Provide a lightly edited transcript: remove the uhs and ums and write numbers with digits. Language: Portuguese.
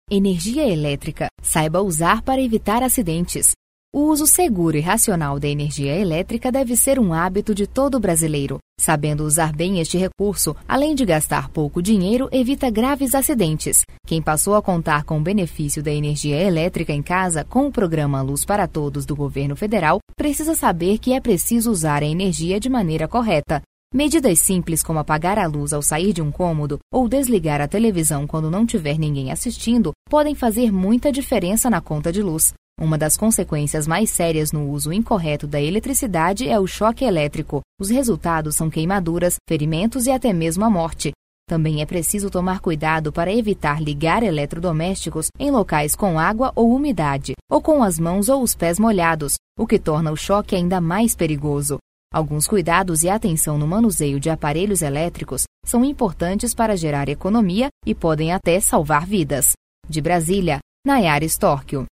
Energia elétrica. Saiba usar para evitar acidentes. O uso seguro e racional da energia elétrica deve ser um hábito de todo brasileiro. Sabendo usar bem este recurso, além de gastar pouco dinheiro, evita graves acidentes. Quem passou a contar com o benefício da energia elétrica em casa com o programa Luz para Todos do governo federal, precisa saber que é preciso usar a energia de maneira correta. Medidas simples como apagar a luz ao sair de um cômodo ou desligar a televisão quando não tiver ninguém assistindo podem fazer muita diferença na conta de luz. Uma das consequências mais sérias no uso incorreto da eletricidade é o choque elétrico. Os resultados são queimaduras, ferimentos e até mesmo a morte. Também é preciso tomar cuidado para evitar ligar eletrodomésticos em locais com água ou umidade, ou com as mãos ou os pés molhados, o que torna o choque ainda mais perigoso. Alguns cuidados e atenção no manuseio de aparelhos elétricos são importantes para gerar economia e podem até salvar vidas. De Brasília, Nayara Storchio.